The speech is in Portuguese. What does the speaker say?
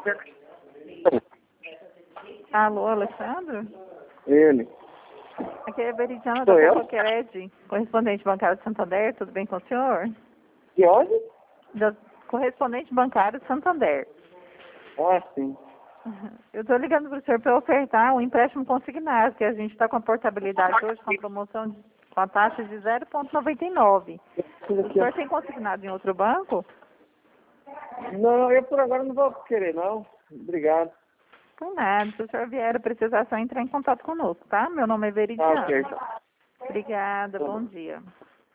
Alô, Alessandro? Ele. Aqui é a Veridiana Sou da eu? Fofoquered, correspondente bancário de Santander, tudo bem com o senhor? De onde? Correspondente bancário de Santander. Ah, sim. Eu estou ligando para o senhor para ofertar um empréstimo consignado, que a gente está com a portabilidade hoje com a promoção com a taxa de 0,99. O senhor tem consignado em outro banco? Não, eu por agora não vou querer, não. Obrigado. Por nada. Se o senhor vier a precisar, só entrar em contato conosco, tá? Meu nome é Ah, Veridiana. ok, então. Obrigada, bom dia.